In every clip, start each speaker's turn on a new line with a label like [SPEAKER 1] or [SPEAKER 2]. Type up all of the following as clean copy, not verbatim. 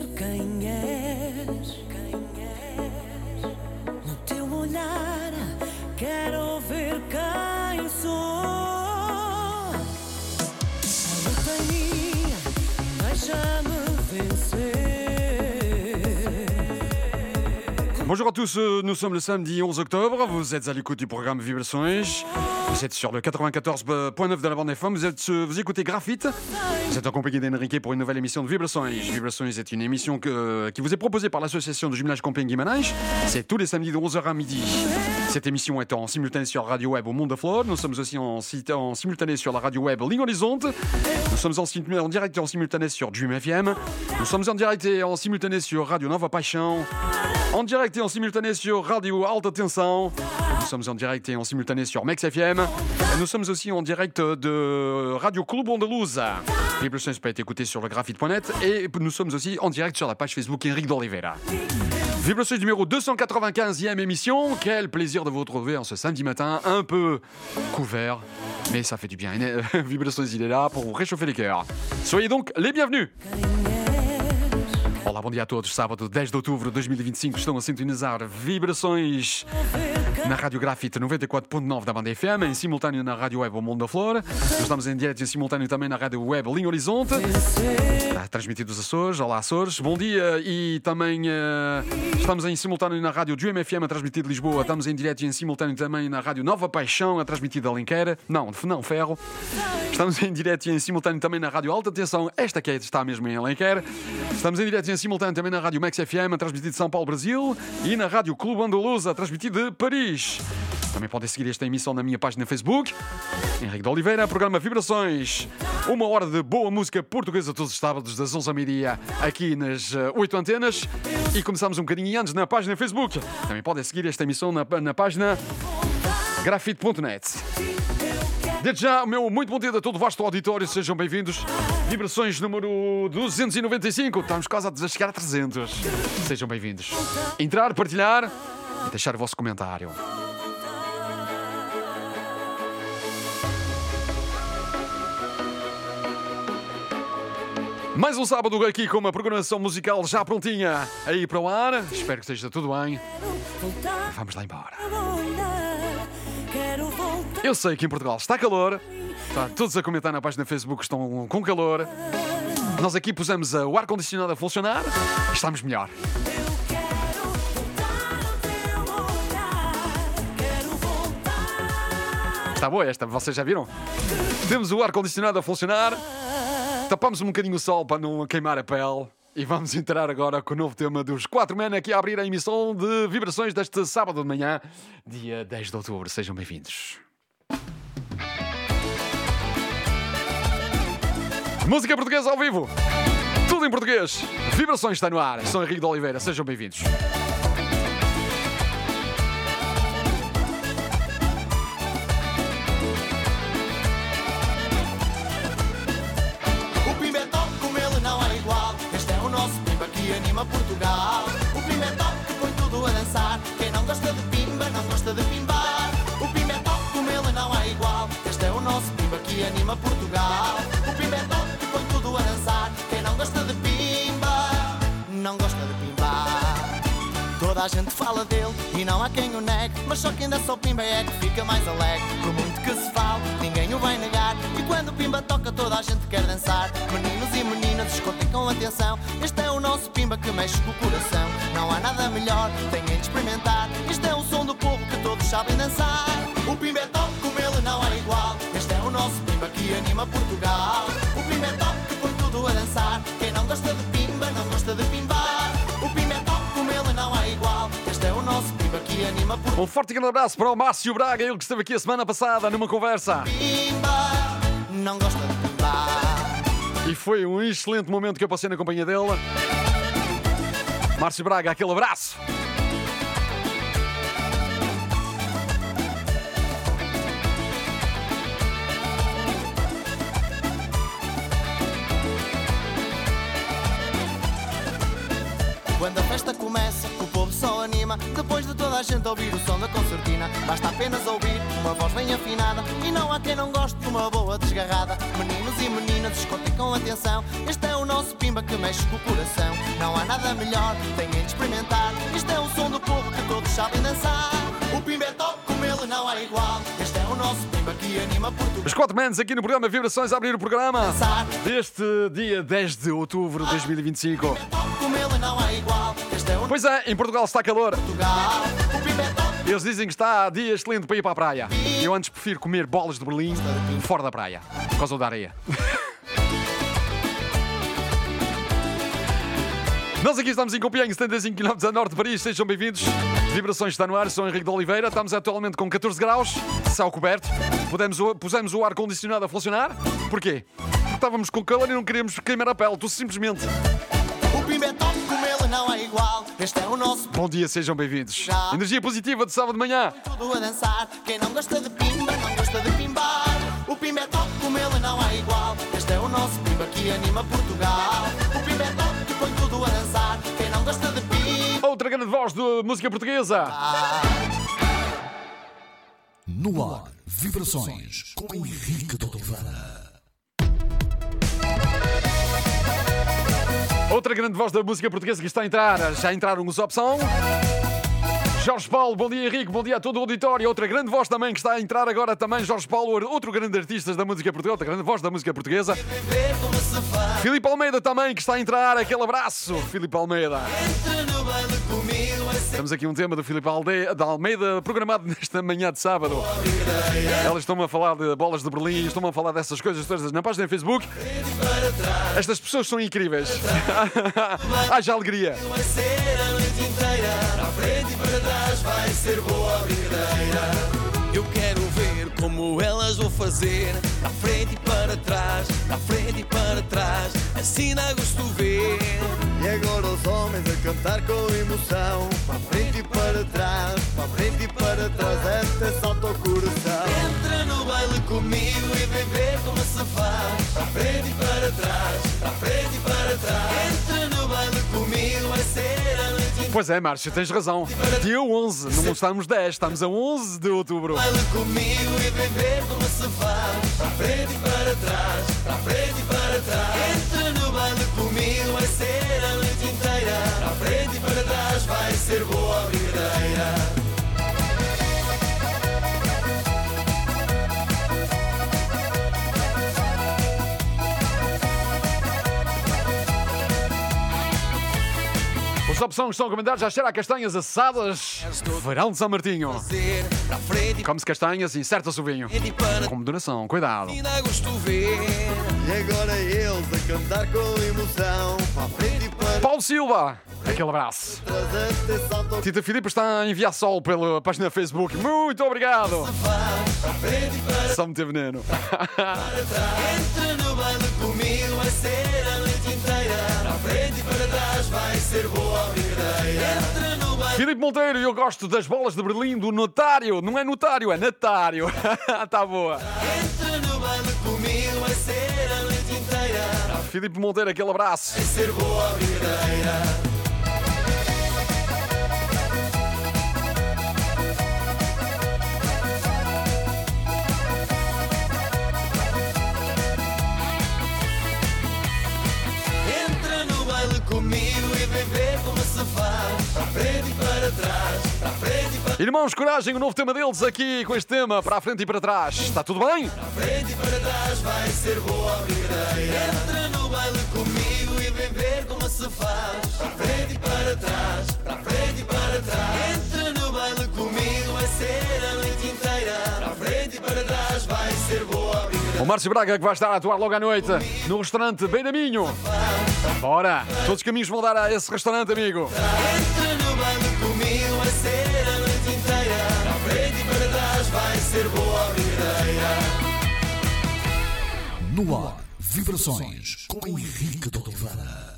[SPEAKER 1] quem és. No teu olhar, quero ver quem sou. A luta é minha, deixa-me vencer.
[SPEAKER 2] Bonjour à tous, nous sommes le samedi 11 octobre, vous êtes à l'écoute du programme Vibrações, vous êtes sur le 94.9 de la bande FM, vous écoutez Graphite, vous êtes en compagnie d'Enrique pour une nouvelle émission de Vibrações. Vibrações est une émission qui vous est proposée par l'association de jumelage Compiègne-Guimarães, c'est tous les samedis de 11h à midi. Cette émission est en simultané sur Radio Web au Monde de Flore, nous sommes aussi en simultané sur la radio web Ligne Horizonte, nous sommes en direct et en simultané sur Dream FM, nous sommes en direct et en simultané sur Radio Nova Paixão, en direct et en simultané sur Radio Alta Tensão. Nous sommes en direct et en simultané sur Mex FM. Et nous sommes aussi en direct de Radio Club Andaluza. Vibrações peut être écouté sur le graphite.net. Et nous sommes aussi en direct sur la page Facebook Henrique d'Oliveira. Vibrações numéro 295e émission. Quel plaisir de vous retrouver en ce samedi matin, un peu couvert. Mais ça fait du bien. Vibrações, il est là pour vous réchauffer les cœurs. Soyez donc les bienvenus. Olá, bom dia a todos. Sábado 10 de outubro de 2025 estão a sintonizar Vibrações na Rádio Graphite 94.9 da banda FM, em simultâneo na Rádio Web O Mundo da Flor. Nós estamos em direto e em simultâneo também na Rádio Web Linha Horizonte. Está transmitido dos Açores. Olá, Açores. Bom dia. E também estamos em simultâneo na Rádio Dream FM, a transmitir de Lisboa. Estamos em direto e em simultâneo também na Rádio Nova Paixão, a transmitir de Alenquer. Não, Ferro. Estamos em direto e em simultâneo também na Rádio Alta Tensão. Esta que está mesmo em Alenquer. Estamos em direto e em simultâneo também na Rádio Mex FM, a transmitir de São Paulo, Brasil. E na Rádio Club Andaluza, a transmitir de Paris. Também podem seguir esta emissão na minha página Facebook, Henrique de Oliveira, programa Vibrações. 1 hora de boa música portuguesa todos os sábados, das 11 ao meio-dia, aqui nas 8 antenas. E começamos um bocadinho antes na página Facebook. Também podem seguir esta emissão na página grafite.net. Desde já, o meu muito bom dia a todo o vasto auditório, sejam bem-vindos. Vibrações número 295, estamos quase a chegar a 300. Sejam bem-vindos. Entrar, partilhar e deixar o vosso comentário. Mais um sábado aqui com uma programação musical já prontinha aí para o ar. Espero que esteja tudo bem. Vamos lá embora. Eu sei que em Portugal está calor. Está todos a comentar na página Facebook que estão com calor. Nós aqui pusemos o ar-condicionado a funcionar e estamos melhor. Está boa esta, vocês já viram? Temos o ar-condicionado a funcionar. Tapamos um bocadinho o sol para não queimar a pele. E vamos entrar agora com o novo tema dos 4 Men aqui a abrir a emissão de Vibrações deste sábado de manhã, dia 10 de outubro. Sejam bem-vindos. Música portuguesa ao vivo. Tudo em português. Vibrações está no ar. Sou Henrique de Oliveira. Sejam bem-vindos.
[SPEAKER 3] Anima Portugal. O Pimba é top que põe tudo a dançar. Quem não gosta de Pimba não gosta de pimbar. O Pimba é top como ele não há igual. Este é o nosso Pimba que anima Portugal. O Pimba é top que põe tudo a dançar. Quem não gosta de Pimba não gosta de pimbar. Toda a gente fala dele e não há quem o negue. Mas só quem dá só Pimba é que fica mais alegre. Por muito que se fale, ninguém o vai negar. E quando o Pimba toca toda a gente quer dançar. Meninos e meninas, escutem com atenção. Este é o nosso Pimba que mexe com o coração. Não há nada melhor, tenham de experimentar. Este é o som do povo que todos sabem dançar. O Pimba é top como ele não há igual. Este é o nosso Pimba que anima Portugal. O Pimba é top que põe tudo a dançar. Quem não gosta de Pimba não gosta de pimbar. O Pimba é top como ele não há igual. Este é o nosso Pimba que anima Portugal.
[SPEAKER 2] Um forte e grande abraço para o Márcio Braga, ele que esteve aqui a semana passada numa conversa.
[SPEAKER 3] Pimba não gosta de pimbar.
[SPEAKER 2] E foi um excelente momento que eu passei na companhia dele. Márcio Braga, aquele abraço.
[SPEAKER 3] Quando a festa começa, o povo só anima. Depois de toda toda a gente ouvir o som da concertina. Basta apenas ouvir uma voz bem afinada e não há quem não goste de uma boa desgarrada. Meninos e meninas, escutem com atenção. Este é o nosso Pimba que mexe com o coração. Não há nada melhor, têm de experimentar. Este é o som do povo que todos sabem dançar. O Pimba é top, como ele não há igual. Este é o nosso Pimba que anima Portugal.
[SPEAKER 2] Os quatro manos aqui no programa Vibrações a abrir o programa deste dia 10 de outubro de 2025.
[SPEAKER 3] Como ele não há igual. Este é o
[SPEAKER 2] Pois é, em Portugal está calor.
[SPEAKER 3] Portugal. O Pimba é top.
[SPEAKER 2] Eles dizem que está dia excelente para ir para a praia. Eu antes prefiro comer bolas de Berlim fora da praia, por causa da areia. Nós aqui estamos em Compiègne, 75 km a norte de Paris. Sejam bem-vindos. Vibrações está no ar, sou Henrique de Oliveira. Estamos atualmente com 14 graus, céu coberto. Pusemos o ar-condicionado a funcionar. Porquê? Porque estávamos com calor e não queríamos queimar a pele. Tu simplesmente...
[SPEAKER 3] O Pimba é top, como ele não há igual. Este é o nosso
[SPEAKER 2] Bom dia, sejam bem-vindos. Energia positiva de sábado de manhã.
[SPEAKER 3] tudo a dançar. Quem não gosta de Pimba, não gosta de pimbar. O Pimba é top, como ele não há igual. Este é o nosso Pimba que anima Portugal. O Pimba é top, que põe tudo a dançar. Quem não gosta de Pimba...
[SPEAKER 2] Outra grande voz de música portuguesa.
[SPEAKER 4] No ar, Vibrações com Henrique de Oliveira.
[SPEAKER 2] Outra grande voz da música portuguesa que está a entrar. Já entraram os Opção. Jorge Paulo, bom dia Henrique, bom dia a todo o auditório. Outra grande voz também que está a entrar agora também, Jorge Paulo, outro grande artista da música portuguesa, outra grande voz da música portuguesa. Filipe Almeida também que está a entrar, aquele abraço, Filipe Almeida. Temos aqui um tema do Filipe Almeida programado nesta manhã de sábado. Elas estão-me a falar de bolas de Berlim, estão-me a falar dessas coisas todas na página do Facebook. Estas pessoas são incríveis. Haja alegria.
[SPEAKER 5] Vai ser boa brincadeira. Eu quero ver como elas vão fazer. Para frente e para trás, para frente e para trás. Assim dá gosto ver.
[SPEAKER 3] E agora os homens a cantar com emoção. Para frente e para trás, para frente e para trás. Até salta o coração.
[SPEAKER 5] Entra no baile comigo e vem ver como se faz. Para frente e para trás, para frente e para trás. Entra no baile comigo, vai ser a noite inteira.
[SPEAKER 2] Pois é, Márcio, tens razão. Dia 11, não estamos 10, estamos a 11 de outubro.
[SPEAKER 5] Baile comigo e vem ver como se faz. Para frente e para trás, para frente e para trás. Entra no baile comigo, vai ser a noite inteira. Para frente e para trás, vai ser boa brincadeira.
[SPEAKER 2] As opções estão a comentar, já cheira a castanhas assadas. Verão de São Martinho.
[SPEAKER 5] Para frente
[SPEAKER 2] Come-se castanhas e inserta-se o vinho.
[SPEAKER 5] e para
[SPEAKER 2] Com moderação, cuidado.
[SPEAKER 5] e dá gosto ver.
[SPEAKER 3] E agora eles a cantar com emoção. Para frente e para
[SPEAKER 2] Paulo Silva, aquele abraço.
[SPEAKER 3] trás. Até salta o
[SPEAKER 2] Tita Filipe está a enviar sol pela página Facebook. Muito obrigado.
[SPEAKER 5] Para frente e para
[SPEAKER 2] Só me teve veneno.
[SPEAKER 5] trás. Entra no baile comigo, vai ser a noite inteira. Para frente e para trás, vai ser boa brincadeira. Entra no baile.
[SPEAKER 2] Filipe Monteiro, eu gosto das bolas de Berlim do notário. Não é notário, é natário. Está boa.
[SPEAKER 5] Entra no baile comigo, vai ser a noite inteira. Para
[SPEAKER 2] Filipe Monteiro, aquele abraço.
[SPEAKER 5] ser boa brincadeira. Entra no baile comigo e vem ver como se faz. Para frente e para trás, para frente e para
[SPEAKER 2] Irmãos, coragem, o novo tema deles aqui com este tema, para a frente e para trás. Está tudo bem?
[SPEAKER 5] frente e para trás, vai ser boa brincadeira. Entra no baile comigo e vem ver como se faz. Para frente e para trás, para frente e para trás. Entra no baile comigo, vai ser a noite inteira. Para frente e para trás, vai ser boa brincadeira.
[SPEAKER 2] O Márcio Braga que vai estar a atuar logo à noite no restaurante Beira Minho. Bora! Todos os caminhos vão dar a esse restaurante, amigo.
[SPEAKER 5] Entra no baile comigo, vai ser a noite inteira. Para frente e para trás, vai ser boa brincadeira.
[SPEAKER 4] No ar, Vibrações com Henrique de Oliveira.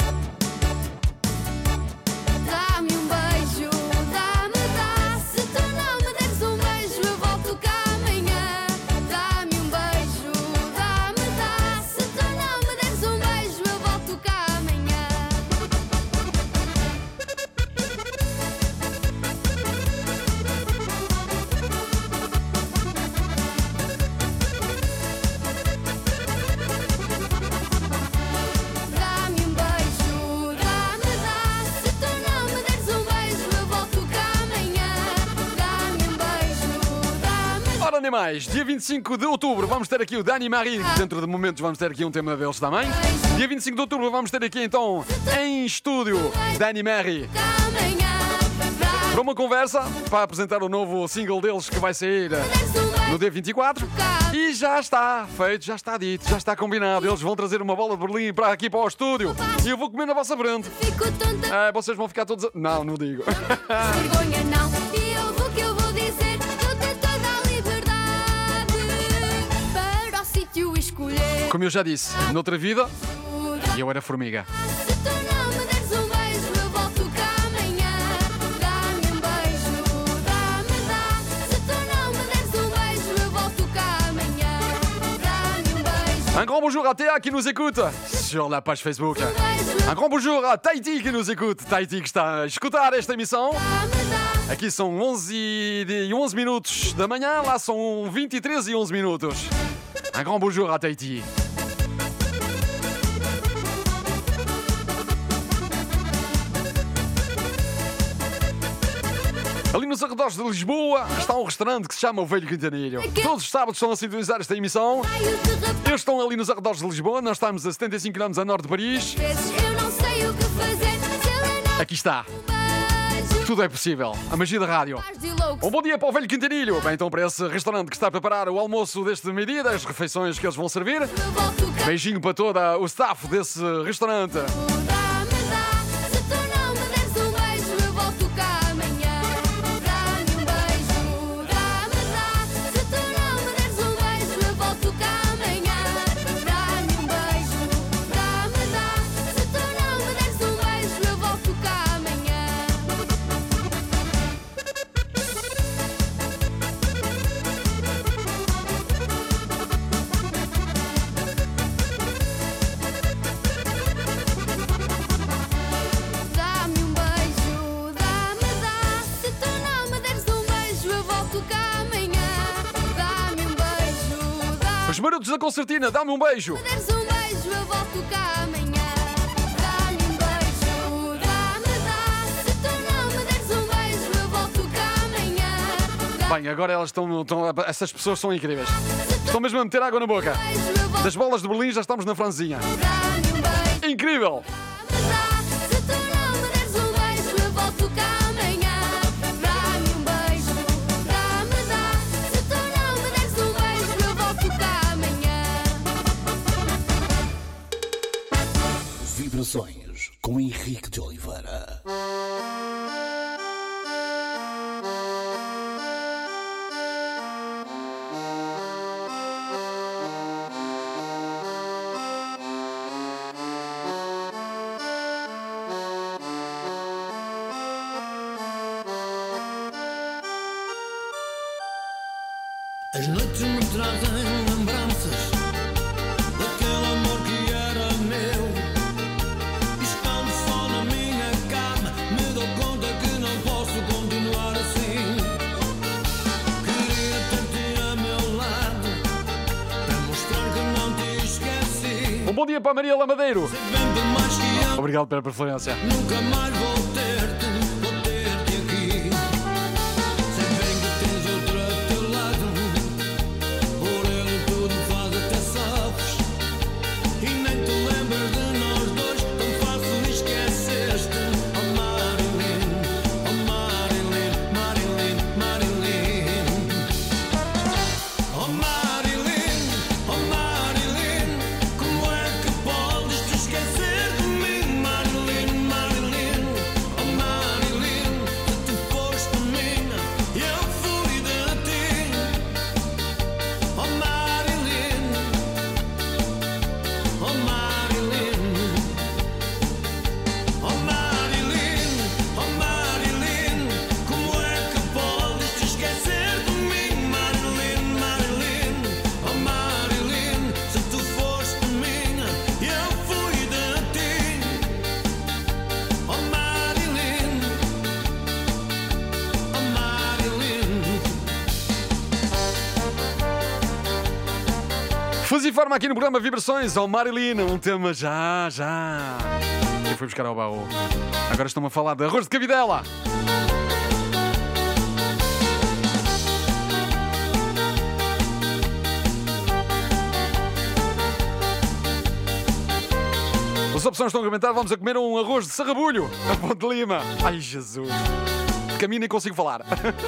[SPEAKER 6] Dá-me um beijo, dá. Se tu não me deres um beijo, eu volto cá amanhã. Dá-me um beijo, dá. Se tu não me deres um beijo, eu volto cá amanhã.
[SPEAKER 2] Falando em mais, dia 25 de outubro vamos ter aqui o Dani Marie, dentro de momentos vamos ter aqui um tema deles também. Dia 25 de outubro vamos ter aqui então, em estúdio, Dani Marie, para uma conversa, para apresentar o novo single deles que vai sair no dia 24. E já está feito, já está dito, já está combinado. Eles vão trazer uma bola de Berlim para aqui para o estúdio e eu vou comer na vossa frente. Vocês vão ficar todos... Não, não digo.
[SPEAKER 6] Vergonha não, e eu vou que eu vou dizer. Eu tenho toda a liberdade para o sítio escolher.
[SPEAKER 2] Como eu já disse, noutra vida, eu era formiga.
[SPEAKER 6] Se tu não me deres um beijo, eu volto cá amanhã. Dá-me um beijo, dá. Se tu não me deres um beijo, eu volto cá amanhã. Dá-me um beijo.
[SPEAKER 2] Un grand bonjour à Théa qui nous écoute sur la page Facebook. Un grand bonjour à Tahiti qui nous écoute. Tahiti que está a escutar esta emissão. Aqui são 11 minutos da manhã, lá são 23 e 11 minutos. Un grand bonjour à Tahiti. Ali nos arredores de Lisboa está um restaurante que se chama O Velho Quintanilho. Todos os sábados estão a sintonizar esta emissão. Eles estão ali nos arredores de Lisboa, nós estamos a 75 km a norte de Paris.
[SPEAKER 6] Eu não sei o que fazer se ele não
[SPEAKER 2] Aqui está,
[SPEAKER 6] beijo.
[SPEAKER 2] tudo é possível, a magia da rádio.
[SPEAKER 6] Faz de louco.
[SPEAKER 2] Um bom dia para o Velho Quintanilho. Bem, então para esse restaurante que está a preparar o almoço deste meio-dia, das refeições que eles vão servir.
[SPEAKER 6] Eu volto cá.
[SPEAKER 2] Beijinho para todo o staff desse restaurante.
[SPEAKER 6] Dá-me, dá. Se tu não me deres um beijo, eu volto cá amanhã. Dá-me um beijo, dá-me, dá. Se tu não me deres um beijo, eu volto cá amanhã. Dá-me um beijo, dá-me, dá. Se tu não me deres um beijo, eu volto cá amanhã. Dá-me um beijo, dá-me, dá. Se tu não me deres um beijo, eu volto cá amanhã. Dá-me um beijo, dá-me.
[SPEAKER 2] Os marotos da concertina, dá-me um beijo.
[SPEAKER 6] Se deres um beijo, eu volto cá amanhã. Dá-me um beijo, dá-me, dá. Se tu não me deres um beijo, eu volto cá amanhã.
[SPEAKER 2] Bem, agora elas essas pessoas são incríveis. Estão mesmo a meter água na boca. Das bolas de Berlim já estamos na franzinha.
[SPEAKER 6] Dá-me um beijo,
[SPEAKER 2] Incrível!
[SPEAKER 6] dá-me, dá. Se tu não me deres um beijo, eu volto cá amanhã. Dá-me um beijo, dá-me, dá. Se tu não me deres um beijo, eu volto cá amanhã.
[SPEAKER 4] Vibrações com Henrique de Oliveira.
[SPEAKER 5] As noites me trazem lembranças daquele amor que era meu. E estando só na minha cama, me dou conta que não posso continuar assim. Queria ter-te a meu lado para mostrar que não te esqueci.
[SPEAKER 2] Um bom dia para a Maria Lamadeiro.
[SPEAKER 5] Bem por mais que eu
[SPEAKER 2] Obrigado pela preferência.
[SPEAKER 5] nunca mais vou ter-te aqui. Sei bem que tens outro a teu lado, por ele tudo faz até sofres. E nem te lembras de nós dois, tão fácil esqueceste. Oh Marilyn, oh Marilyn, Marilyn, Marilyn. Oh Marilyn, oh Marilyn, como é que podes te esquecer de mim, Marilyn, Marilyn? Oh Marilyn, se tu foste minha, eu fui de ti. Oh Marilyn, oh Marilyn, oh Marilyn, oh Marilyn, como é que podes te esquecer de mim, Marilyn, Marilyn? Oh Marilyn, se tu foste minha, eu fui de ti. Oh Marilyn, oh Marilyn.
[SPEAKER 2] Fuzzy Forma aqui no programa Vibrações ao Marilyn, um tema já. Eu fui buscar ao baú. Agora estão a falar de arroz de cabidela. opções estão a comentar. Vamos a comer um arroz de sarrabulho a Ponte de Lima. Ai, Jesus. De caminho nem consigo falar.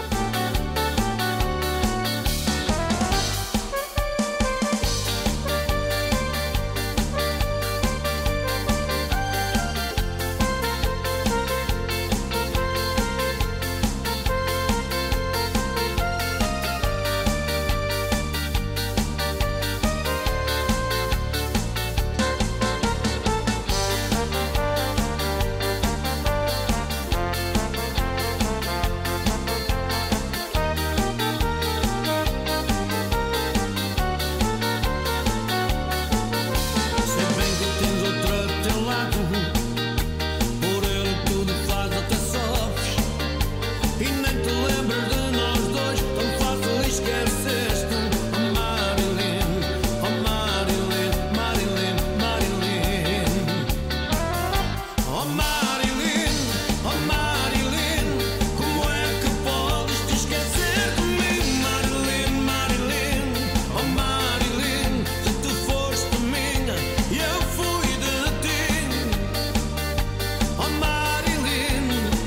[SPEAKER 5] Sei bem que tens outro a teu lado, por ele tudo faz até sofres, e nem te lembras de nós dois, tão fácil esqueceste. Oh Marilyn, oh Marilyn, Marilyn, Marilyn. Oh Marilyn, oh Marilyn, como é que podes te esquecer de mim? Marilyn, Marilyn, oh Marilyn, se tu foste minha e eu fui de ti. Oh Marilyn,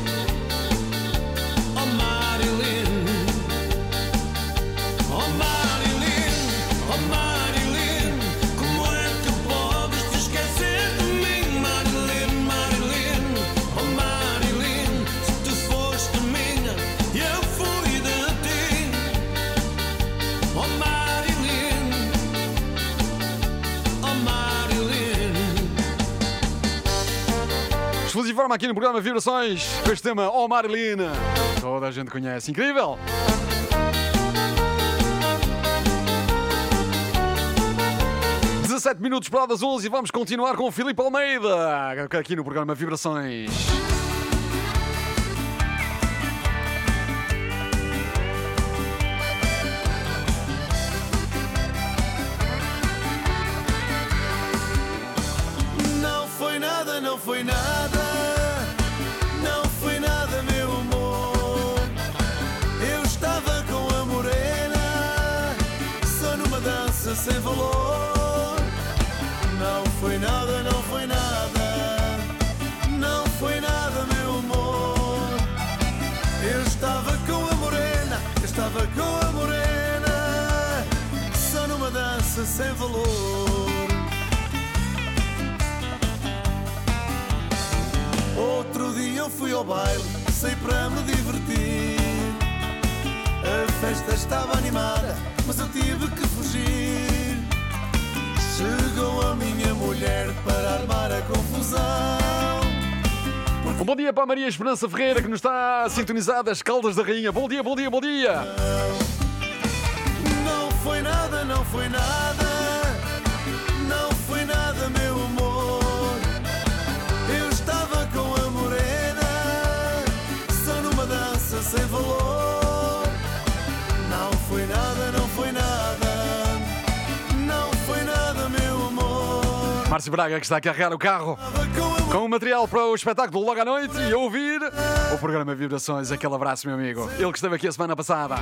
[SPEAKER 5] oh Marilyn, oh Marilyn, oh Marilyn, como é que podes te esquecer de mim? Marilyn, Marilyn, oh Marilyn, se tu foste minha e eu fui de ti. Oh Marilyn, oh Marilyn.
[SPEAKER 2] Exclusiva forma aqui no programa Vibrações com este tema Oh Marilyn. Toda a gente conhece. Incrível! Minutos para das 11 e vamos continuar com o Filipe Almeida aqui no programa Vibrações.
[SPEAKER 3] Não foi nada, não foi nada, não foi nada, meu amor. Eu estava com a morena, só numa dança sem valor. Não foi nada, não foi nada, não foi nada, meu amor. Eu estava com a morena, eu estava com a morena, só numa dança sem valor. Outro dia eu fui ao baile, saí para me divertir. A festa estava animada, mas eu tive que fugir. Chegou a minha mulher para armar a confusão.
[SPEAKER 2] Um bom dia para a Maria Esperança Ferreira que nos está a sintonizar das Caldas da Rainha. Bom dia, bom dia, bom dia!
[SPEAKER 3] Não foi nada, não foi nada, não foi nada, meu amor. Eu estava com a morena, só numa dança sem valor. Não foi nada, não foi nada, não foi nada, meu amor.
[SPEAKER 2] Márcio Braga que está a carregar o carro
[SPEAKER 3] Estava com a morena.
[SPEAKER 2] com o material para o espetáculo logo à noite e a ouvir o programa Vibrações. Aquele abraço, meu amigo. Ele que esteve aqui a semana passada.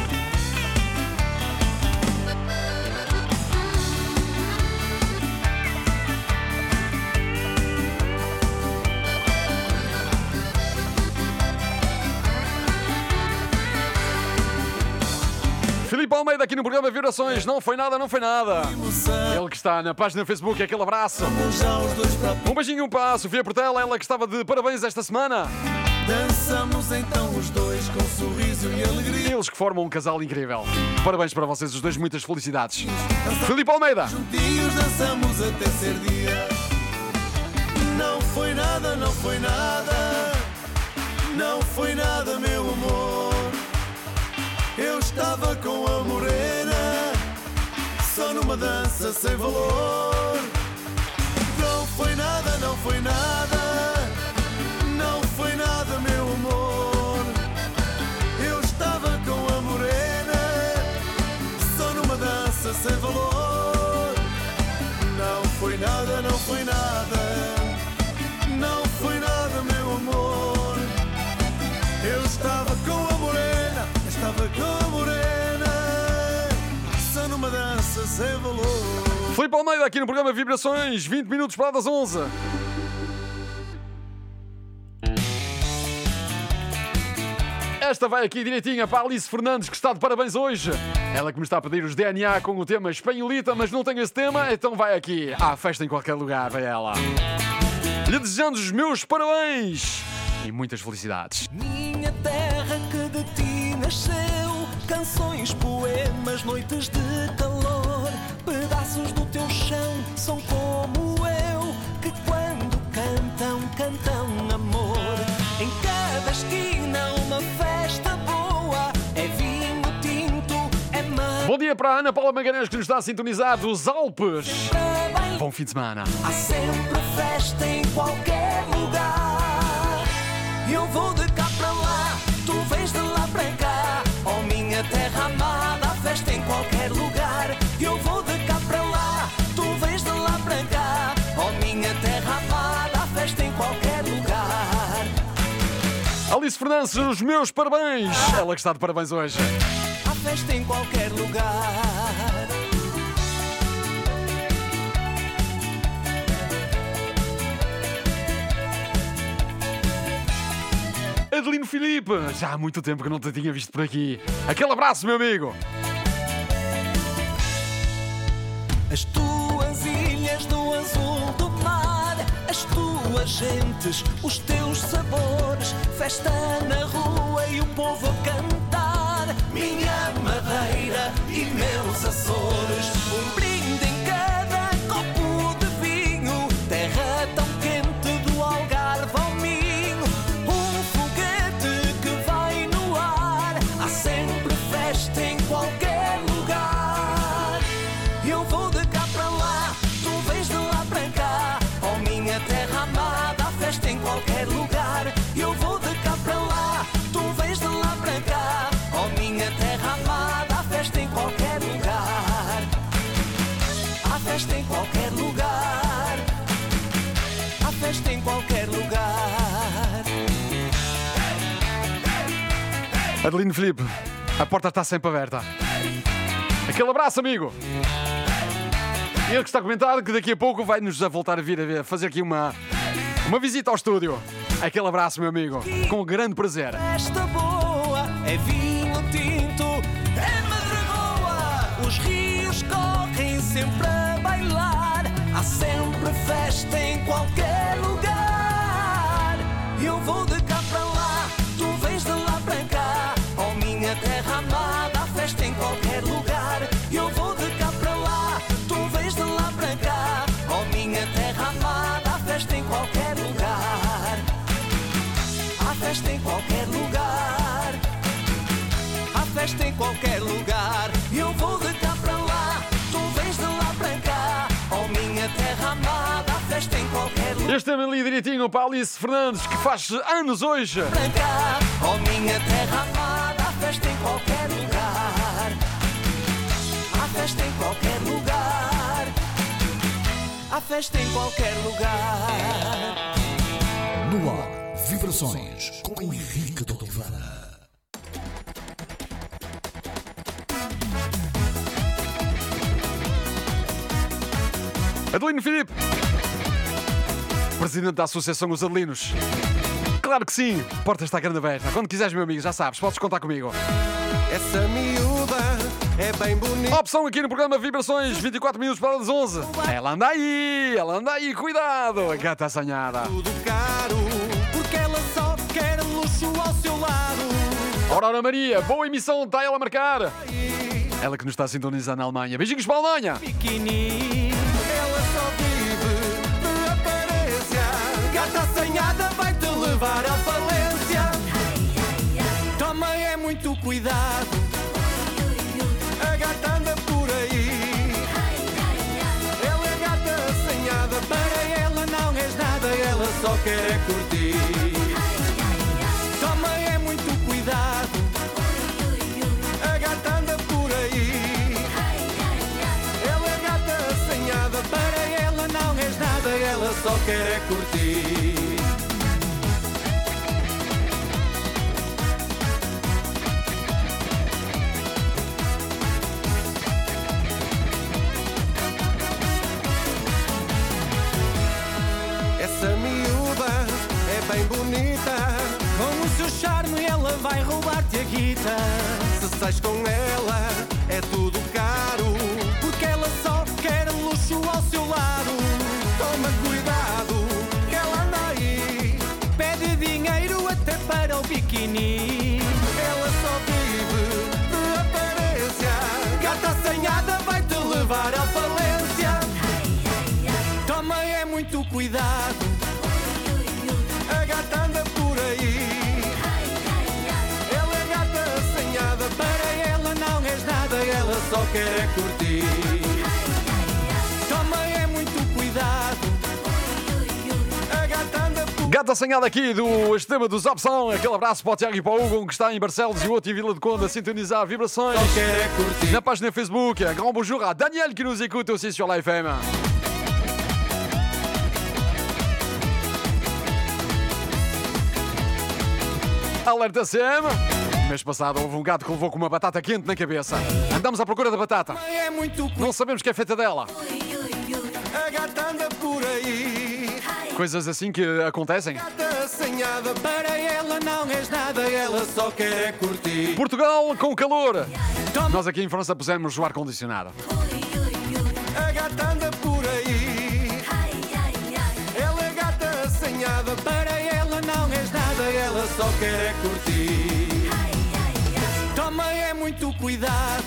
[SPEAKER 2] Filipe Almeida aqui no programa Vibrações. Não foi nada, não foi nada. Ele que está na página do Facebook. Aquele abraço.
[SPEAKER 3] Já os dois para
[SPEAKER 2] Um beijinho para a Sofia Portela, ela que estava de parabéns esta semana.
[SPEAKER 3] dançamos então os dois com sorriso e alegria.
[SPEAKER 2] Eles que formam um casal incrível. Parabéns para vocês os dois, muitas felicidades. Filipe Almeida.
[SPEAKER 3] Juntinhos dançamos até ser dia. Não foi nada, não foi nada, não foi nada, meu amor. Eu estava com a morena, só numa dança sem valor. Não foi nada, não foi nada, não foi nada, meu amor. Eu estava com a morena, só numa dança sem valor. Não foi nada, não foi nada, não foi nada, meu amor. Eu estava com a morena, eu estava com a morena, só numa dança sem valor.
[SPEAKER 2] Filipe Almeida aqui no programa Vibrações, 20 minutos para das 11. Esta vai aqui direitinha para a Alice Fernandes, que está de parabéns hoje. Ela que me está a pedir os DNA com o tema espanholita, mas não tem esse tema, então vai aqui. Há festa em qualquer lugar, vai ela. Lhe desejando os meus parabéns e muitas felicidades.
[SPEAKER 1] Minha terra que de ti nasceu, canções, poemas, noites de calor, pedaços do teu chão são como eu, que quando cantam, cantam amor. Em cada esquina uma festa boa, é vinho tinto, é mar.
[SPEAKER 2] Bom dia para a Ana Paula Magalhães, que nos está a sintonizar dos Alpes.
[SPEAKER 1] Bem,
[SPEAKER 2] Bom fim de semana.
[SPEAKER 1] há sempre festa em qualquer lugar. Eu vou de cá para lá, tu vens de lá para cá. Oh minha terra amada, há festa em qualquer lugar. Eu vou de cá para lá, tu vens de lá para cá. Oh minha terra amada, há festa em qualquer lugar.
[SPEAKER 2] Alice Fernandes, os meus parabéns. Ela que está de parabéns hoje.
[SPEAKER 1] Há festa em qualquer lugar.
[SPEAKER 2] Adelino Filipe, já há muito tempo que não te tinha visto por aqui. Aquele abraço, meu amigo.
[SPEAKER 1] As tuas ilhas do azul do mar, as tuas gentes, os teus sabores, festa na rua e o povo a cantar. Minha Madeira e meus Açores, um brinde em cada copo de vinho, terra tão quente do Algarve ao Minho, um foguete que vai no ar, há sempre festa em qualquer lugar. Eu vou de cá para lá, tu vens de lá para cá. Oh minha terra amada, há festa em qualquer lugar. Eu vou de cá para lá, tu vens de lá para cá. Oh minha terra amada, há festa em qualquer lugar. Há festa em qualquer lugar. Há festa em qualquer lugar.
[SPEAKER 2] Adelino Filipe, a porta está sempre aberta. Aquele abraço, amigo. E ele que está a comentar que daqui a pouco vai-nos a voltar a vir a fazer aqui uma visita ao estúdio. Aquele abraço, meu amigo, com grande prazer.
[SPEAKER 1] Festa boa, é vinho tinto, é madragoa. Os rios correm sempre a bailar. Há sempre festa em qualquer lugar. Eu vou de cá para lá, tu vens de lá para cá. Oh minha terra amada, há festa em qualquer lugar. Eu vou de cá para lá, tu vens de lá para cá. Oh minha terra amada, há festa em qualquer lugar. Há festa em qualquer lugar. Há festa em qualquer lugar. Eu vou de cá para lá, tu vens de lá para cá. Oh minha terra amada, há festa em qualquer lugar.
[SPEAKER 2] Este tema ali direitinho para a Alice Fernandes, que faz anos hoje.
[SPEAKER 1] Para cá. Oh minha terra amada, há festa em qualquer lugar. Há festa em qualquer lugar. Há festa em qualquer lugar.
[SPEAKER 4] No ar, vibrações com Henrique de Oliveira.
[SPEAKER 2] Adelino Filipe, presidente da Associação Os Adelinos. Claro que sim, a porta está grande aberta. Quando quiseres, meu amigo, já sabes, podes contar comigo.
[SPEAKER 5] Essa miúda é bem bonita.
[SPEAKER 2] Opção aqui no programa Vibrações, 24 minutos para as 11. Ela anda aí, cuidado, a gata assanhada.
[SPEAKER 5] Tudo caro, porque ela só quer luxo ao seu lado.
[SPEAKER 2] Aurora Maria, boa emissão, está ela a marcar. Ela que nos está a sintonizar na Alemanha. Beijinhos para a Alemanha.
[SPEAKER 1] Biquíni.
[SPEAKER 5] Ela só vive de aparência. Gata assanhada vai-te levar à falência.
[SPEAKER 1] Toma é muito cuidado.
[SPEAKER 5] A gata anda por aí. Ela é gata assanhada. Para ela não és nada. Ela só quer é curtir.
[SPEAKER 1] Toma é muito cuidado.
[SPEAKER 5] A gata anda por aí. Ela é gata assanhada. Para ela não és nada. Ela só quer é curtir. Essa miúda é bem bonita. Com o seu charme ela
[SPEAKER 1] ela vai roubar-te a guita. Se sais com ela, é tudo caro, porque ela só quer luxo ao seu lado. Toma cuidado, que ela anda aí, pede dinheiro até para o biquíni. Ela só vive de aparência, gata assanhada vai-te levar à falência. Toma é muito cuidado, a gata anda por aí. Ela é gata assanhada, para ela não és nada, ela só quer é curtir. Toma é muito cuidado, a gata anda por...
[SPEAKER 2] Gata assanhada aqui do Extrema dos Opção. Aquele abraço para o Tiago e para o Hugo, que está em Barcelos e o outro em Vila de Conde a sintonizar vibrações.
[SPEAKER 1] Só quer é curtir.
[SPEAKER 2] Na página Facebook, grand bonjour à Daniel qui nous écoute aussi sur la FM. Alerta CM. Mês passado houve um gato que levou com uma batata quente na cabeça. Andamos à procura da batata.
[SPEAKER 1] É muito cuidado,
[SPEAKER 2] Não sabemos o que é feita dela.
[SPEAKER 1] a gata anda por aí.
[SPEAKER 2] Coisas assim que acontecem.
[SPEAKER 1] Gata assanhada, para ela não és nada, ela só quer é curtir.
[SPEAKER 2] Portugal com calor.
[SPEAKER 1] Toma,
[SPEAKER 2] Nós aqui em França pusemos o ar-condicionado.
[SPEAKER 1] a gata anda por aí. Ela é gata assanhada, para ela não és nada, ela só quer é curtir. Toma é muito cuidado,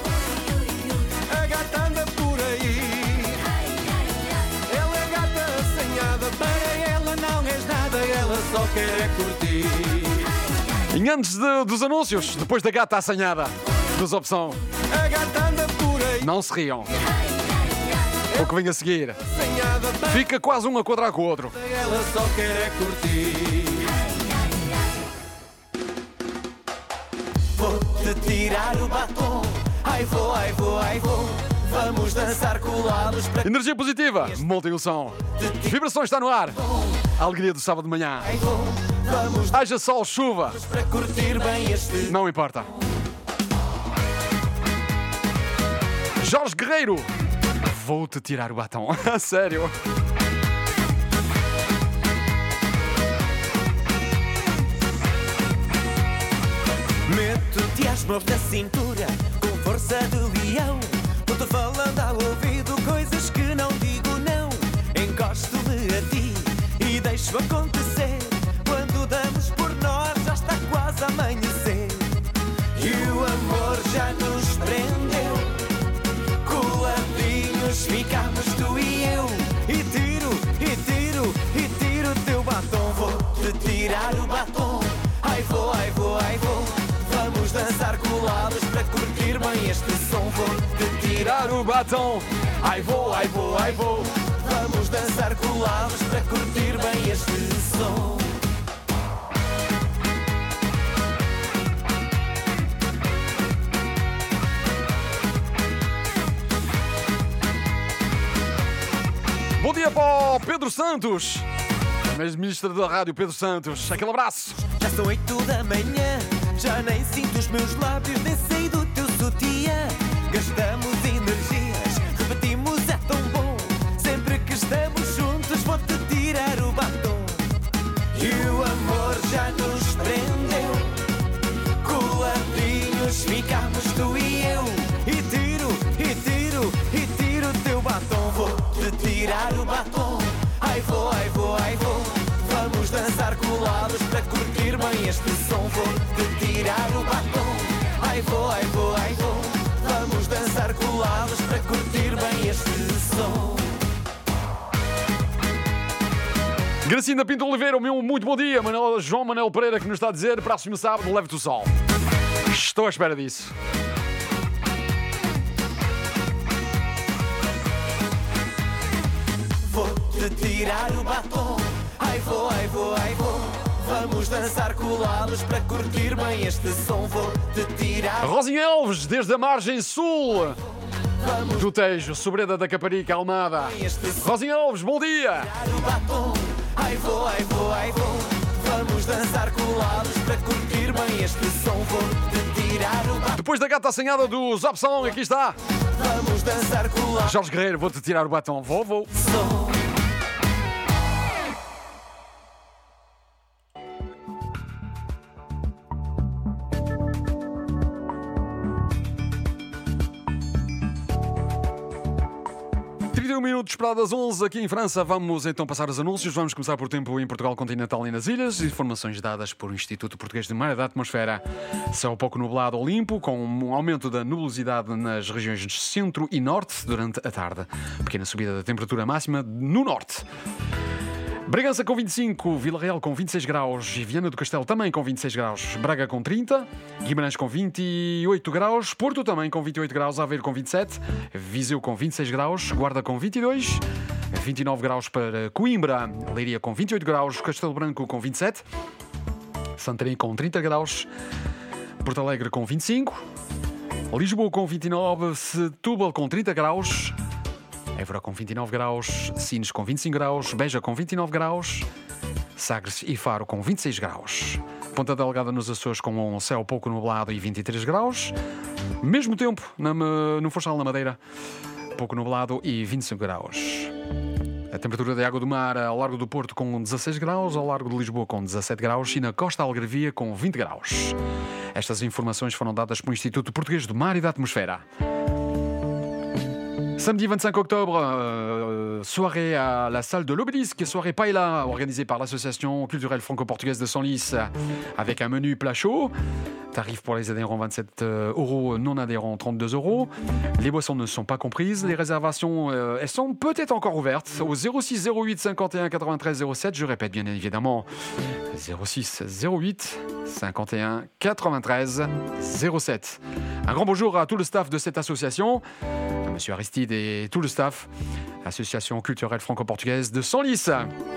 [SPEAKER 1] a gata anda por aí. Ela é gata assanhada, para ela não és nada, ela só quer é curtir.
[SPEAKER 2] E antes dos anúncios, depois da gata assanhada dos Opção,
[SPEAKER 1] A gata anda por aí,
[SPEAKER 2] não se riam. O que vem a seguir
[SPEAKER 1] assanhada, para
[SPEAKER 2] fica quase um a quadrar com o outro.
[SPEAKER 1] ela só quer é curtir. Vou-te tirar o batom, ai vou, ai vou, ai vou. Vamos dançar colados para
[SPEAKER 2] Energia positiva, montem o som. Vibrações está no ar. A alegria do sábado de manhã.
[SPEAKER 1] ai vou. Vamos
[SPEAKER 2] Haja sol, chuva,
[SPEAKER 1] para curtir bem este.
[SPEAKER 2] não importa. Jorge Guerreiro, vou-te tirar o batom. A sério.
[SPEAKER 1] Meto-te as mãos na cintura com força de leão. Vou-te falando ao ouvido coisas que não digo não. Encosto-me a ti e deixo acontecer. Quando damos por nós já está quase a amanhecer. E o amor já nos prendeu. Coladinhos ficamos tu e eu. E tiro, e tiro, e tiro o teu batom. Vou-te tirar o batom. Ai vou, ai vou, ai vou. Vamos dançar colados para curtir bem este som. Vou-te tirar
[SPEAKER 2] Tirar o batom.
[SPEAKER 1] ai vou, ai vou, ai vou. Vamos dançar colados para curtir bem este som.
[SPEAKER 2] Bom dia para o Pedro Santos, ex-ministro da rádio Pedro Santos. Aquele abraço.
[SPEAKER 1] Já são 8 da manhã, já nem sinto os meus lábios, nem sei do teu sutiã. Gastamos energias, repetimos, é tão bom. Sempre que estamos juntos, vou-te tirar o batom. E o amor já nos prendeu. Coladinhos ficamos tu e eu. E tiro, e tiro, e tiro o teu batom. Vou-te tirar o batom. Ai vou, ai vou, ai vou. Vamos dançar colados para curtir bem este som. Vou-te tirar o batom. Ai vou, ai vou, ai vou. Vamos dançar colados para curtir bem este som.
[SPEAKER 2] Gracinda Pinto Oliveira, o meu muito bom dia. João Manuel Pereira que nos está a dizer: próximo sábado, leve-te o sol. Estou à espera disso.
[SPEAKER 1] Vou-te tirar o batom. Ai vou, ai vou, ai vou. Vamos dançar colados para curtir bem este som. Vou-te tirar
[SPEAKER 2] Rosinha Alves, desde a margem sul do Tejo, Sobreda da Caparica, Almada.
[SPEAKER 1] este som.
[SPEAKER 2] Rosinha Alves, bom dia.
[SPEAKER 1] O batom. Ai vou, ai vou, ai vou. Vamos dançar colados para curtir bem este som. Vou-te tirar o batom.
[SPEAKER 2] Depois da gata assanhada dos Opção, aqui está
[SPEAKER 1] Vamos dançar colados.
[SPEAKER 2] Jorge Guerreiro, vou-te tirar o batom. Vou.
[SPEAKER 1] Som.
[SPEAKER 2] 21 minutos para das 11 aqui em França. Vamos então passar os anúncios. Vamos começar por tempo em Portugal continental e nas ilhas. Informações dadas por Instituto Português de Mar e da Atmosfera. Céu pouco nublado ou limpo, com um aumento da nubosidade nas regiões de centro e norte durante a tarde. Pequena subida da temperatura máxima no norte. Bragança com 25, Vila Real com 26 graus e Viana do Castelo também com 26 graus. Braga com 30, Guimarães com 28 graus, Porto também com 28 graus, Aveiro com 27, Viseu com 26 graus, Guarda com 22, 29 graus para Coimbra, Leiria com 28 graus, Castelo Branco com 27, Santarém com 30 graus, Porto Alegre com 25, Lisboa com 29, Setúbal com 30 graus, Évora com 29 graus, Sines com 25 graus, Beja com 29 graus, Sagres e Faro com 26 graus. Ponta Delgada nos Açores com um céu pouco nublado e 23 graus. Mesmo tempo no Funchal na Madeira, pouco nublado e 25 graus. A temperatura da água do mar ao largo do Porto com 16 graus, ao largo de Lisboa com 17 graus e na costa algarvia com 20 graus. Estas informações foram dadas pelo Instituto Português do Mar e da Atmosfera. Samedi 25 octobre, soirée à la salle de l'Obélisque, soirée paella organisée par l'association culturelle franco-portugaise de Senlis avec un menu plat chaud. Tarif pour les adhérents 27 €, non adhérents 32 €. Les boissons ne sont pas comprises. Les réservations, elles sont peut-être encore ouvertes au 06 08 51 93 07. Je répète bien évidemment 06 08 51 93 07. Un grand bonjour à tout le staff de cette association. Monsieur Aristide et tout le staff, Association culturelle franco-portugaise de Senlis.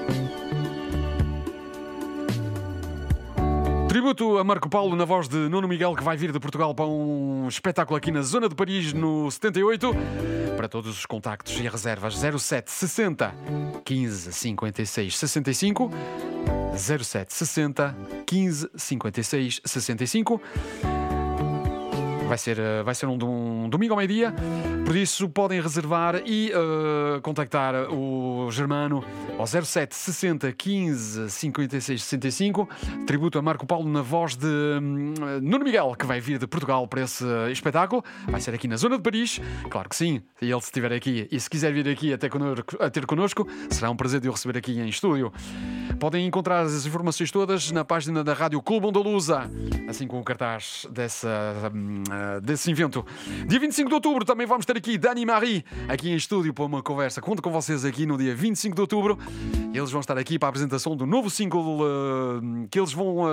[SPEAKER 2] Tributo a Marco Paulo na voz de Nuno Miguel, que vai vir de Portugal para um espetáculo aqui na zona de Paris, no 78. Para todos os contactos e reservas, 07 60 15 56 65, 07 60 15 56 65. Vai ser um domingo ao meio-dia, por isso podem reservar e contactar o Germano ao 07 60 15 56 65. Tributo a Marco Paulo na voz de Nuno Miguel, que vai vir de Portugal para esse espetáculo. Vai ser aqui na zona de Paris, claro que sim. E ele, se estiver aqui e se quiser vir aqui a ter connosco, será um prazer de o receber aqui em estúdio. Podem encontrar as informações todas na página da Rádio Clube Andaluza, assim como o cartaz desse evento. Dia 25 de outubro também vamos ter aqui Dani Marie aqui em estúdio para uma conversa. Conto com vocês aqui no dia 25 de outubro. Eles vão estar aqui para a apresentação do novo single que eles vão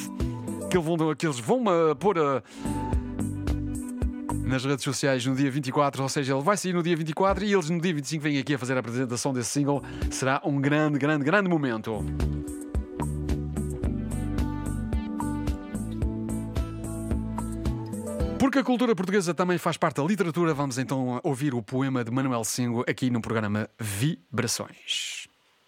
[SPEAKER 2] pôr nas redes sociais no dia 24, ou seja, ele vai sair no dia 24 e eles no dia 25 vêm aqui a fazer a apresentação desse single. Será um grande momento. Porque a cultura portuguesa também faz parte da literatura, vamos então ouvir o poema de Manuel Sengo aqui no programa Vibrações.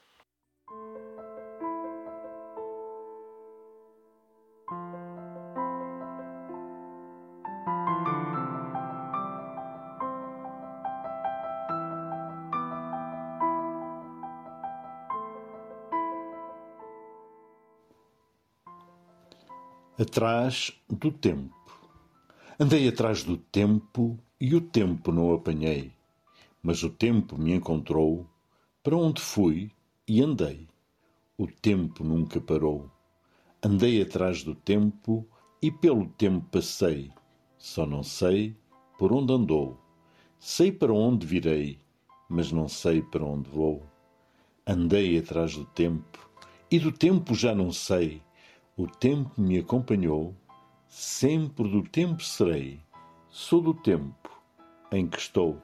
[SPEAKER 7] Atrás do tempo. Andei atrás do tempo e o tempo não apanhei, mas o tempo me encontrou, para onde fui e andei. O tempo nunca parou. Andei atrás do tempo e pelo tempo passei, só não sei por onde andou. Sei para onde virei, mas não sei para onde vou. Andei atrás do tempo e do tempo já não sei. O tempo me acompanhou, sempre do tempo serei, sou do tempo em que estou.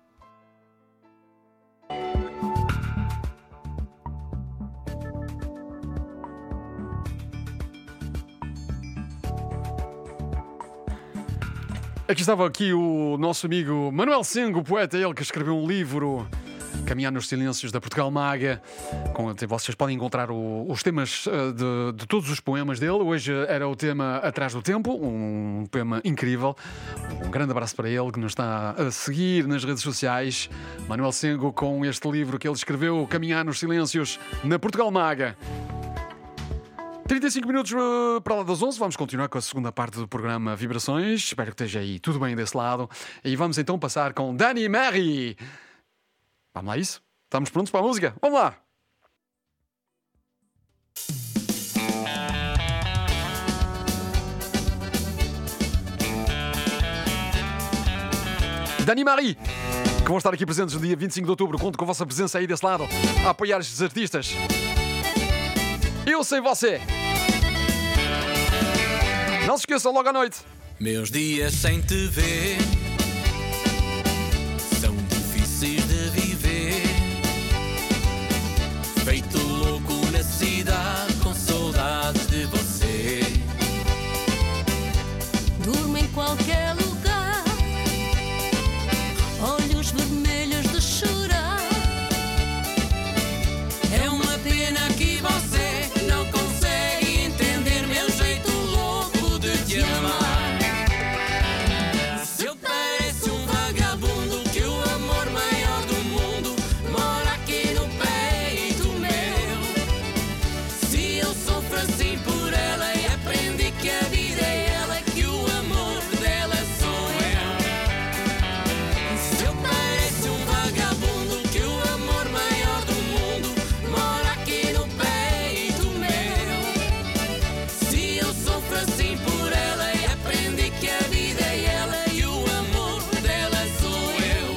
[SPEAKER 2] Aqui estava o nosso amigo Manuel Sengo, poeta, ele que escreveu um livro, Caminhar nos Silêncios da Portugal Maga. Vocês podem encontrar os temas de todos os poemas dele. Hoje era o tema Atrás do Tempo, um poema incrível. Um grande abraço para ele que nos está a seguir nas redes sociais. Manuel Sengo com este livro que ele escreveu, Caminhar nos Silêncios na Portugal Maga. 35 minutos para lá das 11, vamos continuar com a segunda parte do programa Vibrações. Espero que esteja aí tudo bem desse lado. E vamos então passar com Dani Marie. Vamos lá a isso? Estamos prontos para a música? Vamos lá! Dani Marie, que vão estar aqui presentes no dia 25 de outubro. Conto com a vossa presença aí desse lado, a apoiar estes artistas. Eu sem você. Não se esqueçam, logo à noite.
[SPEAKER 1] Meus dias sem te ver são difíceis de viver. Feito louco na cidade com saudades de você.
[SPEAKER 8] Durmo em qualquer lugar, olhos vermelhos de chorar.
[SPEAKER 1] É uma pena que você não consegue entender meu jeito louco de te amar. Se eu pareço um vagabundo, que o amor maior do mundo mora aqui no peito meu. Se eu sofro assim por ela e aprendi que a vida é ela, que o amor dela sou eu. Se eu pareço um vagabundo, que o amor maior do mundo mora aqui no peito meu. Se eu sofro assim por ela e aprendi que a vida é ela e o amor dela sou eu.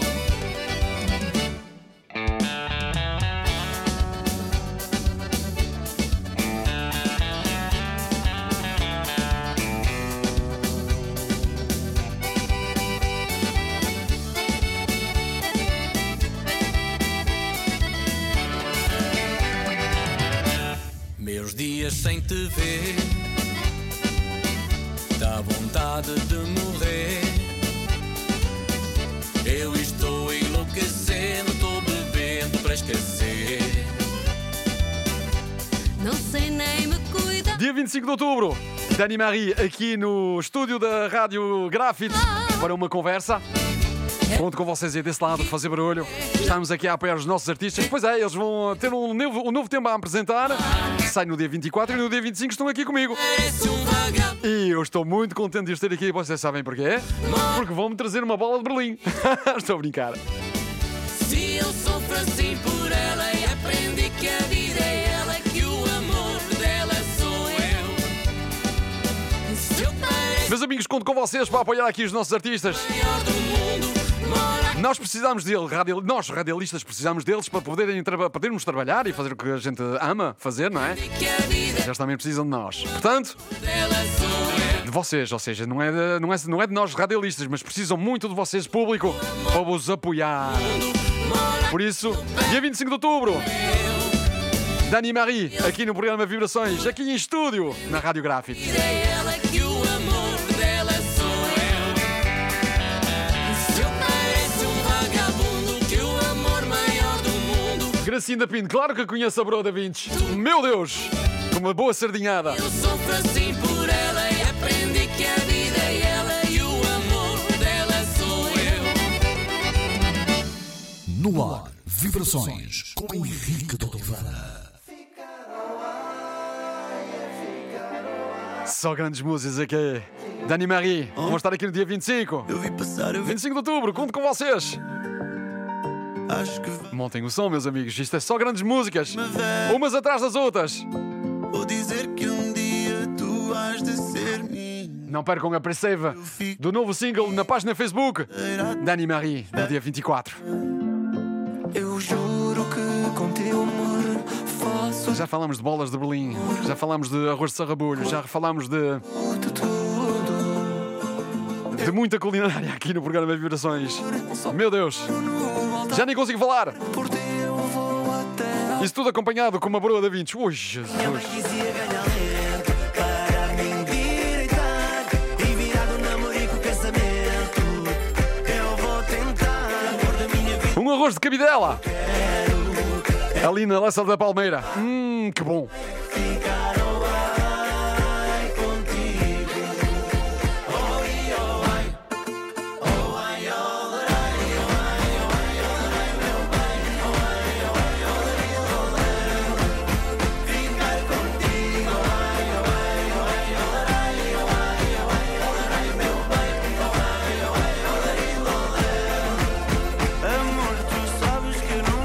[SPEAKER 1] Meus dias sem te ver, dá vontade de morrer. Eu estou enlouquecendo, estou bebendo para esquecer.
[SPEAKER 8] Não sei nem me cuidar.
[SPEAKER 2] Dia 25 de outubro, Dani Marie aqui no estúdio da Rádio Grafite para uma conversa. Conto com vocês aí desse lado, fazer barulho. Estamos aqui a apoiar os nossos artistas. Pois é, eles vão ter um novo tema a apresentar. Sai no dia 24 e no dia 25 estão aqui comigo. E eu estou muito contente de os ter aqui. Vocês sabem porquê? Porque vão-me trazer uma bola de Berlim. Estou a brincar.
[SPEAKER 1] Se eu sofro assim por ela e aprendi que a vida é ela, que o amor dela sou eu. Se eu pareço
[SPEAKER 2] Meus amigos, conto com vocês para apoiar aqui os nossos artistas.
[SPEAKER 1] maior do mundo, mora
[SPEAKER 2] Nós precisamos dele, nós radialistas precisamos deles para podermos trabalhar e fazer o que a gente ama fazer, não é?
[SPEAKER 1] que a vida
[SPEAKER 2] Eles também precisam de nós. Portanto,
[SPEAKER 1] dela sou eu.
[SPEAKER 2] de vocês, ou seja, não é de nós radialistas, mas precisam muito de vocês, público, para vos apoiar. Por isso, dia 25 de outubro, Dani Marie, aqui no programa Vibrações, aqui em estúdio, na Rádio Grafite.
[SPEAKER 1] É ela que o amor dela sou eu. Se eu pareço um vagabundo, que o amor maior do mundo
[SPEAKER 2] Gracinda Pinto, claro que conheço a Broda Vintes. Meu Deus, com uma boa sardinhada.
[SPEAKER 1] eu sofro assim por ela e aprendi que a vida é ela e o amor dela sou eu.
[SPEAKER 4] No ar, Vibrações com Henrique de Oliveira.
[SPEAKER 2] Só grandes músicas aqui. Dani Marie, vamos estar aqui no dia 25.
[SPEAKER 5] Eu vi passar, eu vi.
[SPEAKER 2] 25 de outubro, conto com vocês.
[SPEAKER 5] Acho que vai.
[SPEAKER 2] Montem o som, meus amigos. Isto é só grandes músicas. Umas atrás das outras.
[SPEAKER 5] Vou dizer que um dia tu has de ser minha.
[SPEAKER 2] Não percam a pre-save do novo single na página Facebook. Dani Marie, no dia 24.
[SPEAKER 5] Eu juro que com teu amor faço
[SPEAKER 2] Já falámos de bolas de Berlim. Já falámos de arroz de sarrabulho. Já falámos de muita culinária aqui no programa Vibrações. Meu Deus, já nem consigo falar.
[SPEAKER 5] por ti, eu vou até.
[SPEAKER 2] Isso tudo acompanhado com uma broa da Vintes. Ui, Jesus.
[SPEAKER 5] Quisia ganhar lento para me endireitar e virar do namorico casamento. Eu vou tentar pôr da minha vida.
[SPEAKER 2] Um arroz de cabidela. Ali na Laça da Palmeira. Que bom.
[SPEAKER 5] Ficar ao ai contigo. Oi, oh, ai. Oh, ai, oh, ai, oh, ai, oh, ai, oh, ai, meu bem. Oh, ai, oh, ai, oh, ai. Ficar contigo. Ai, oh, ai, oh, ai, oh, ai, oh, ai, oh, ai, meu bem. Oh, ai, oh, ai, oh, ai. Amor, tu sabes que eu não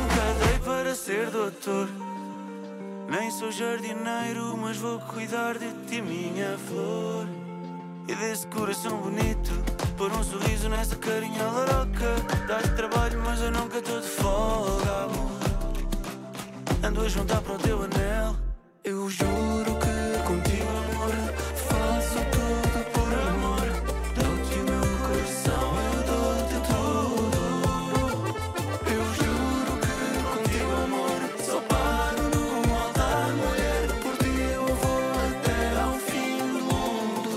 [SPEAKER 5] nem sou jardineiro, mas vou cuidar de ti, minha flor. E desse coração bonito, pôr um sorriso nessa carinha laroca. Dá-lhe trabalho, mas eu nunca estou de folga, amor. Ando a juntar para o teu anel. Eu juro que contigo, amor, faço tudo por amor. Dou-te o meu coração, eu dou-te tudo. Eu juro que contigo, amor, só paro num altar, mulher. Por ti eu vou até ao fim do mundo.